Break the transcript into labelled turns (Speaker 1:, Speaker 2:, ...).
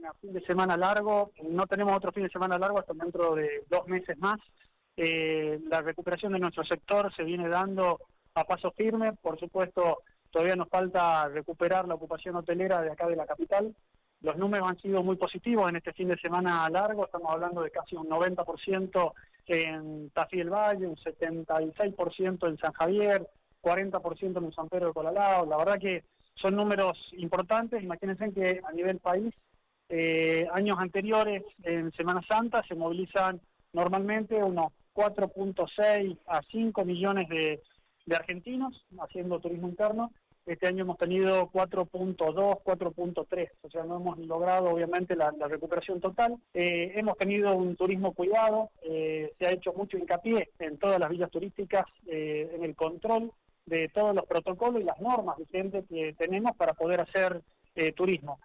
Speaker 1: fin de semana largo, no tenemos otro fin de semana largo hasta dentro de 2 meses más. La recuperación de nuestro sector se viene dando a paso firme. Por supuesto, todavía nos falta recuperar la ocupación hotelera de acá de la capital. Los números han sido muy positivos en este fin de semana largo, estamos hablando de casi un 90% en Tafí del Valle, un 76% en San Javier, 40% en San Pedro de Colalao. La verdad que son números importantes. Imagínense que a nivel país, años anteriores en Semana Santa se movilizan normalmente unos 4.6 a 5 millones de argentinos haciendo turismo interno. Este año hemos tenido 4.2, 4.3, o sea, no hemos logrado obviamente la recuperación total. Hemos tenido un turismo cuidado, se ha hecho mucho hincapié en todas las villas turísticas, en el control de todos los protocolos y las normas vigentes que tenemos para poder hacer turismo.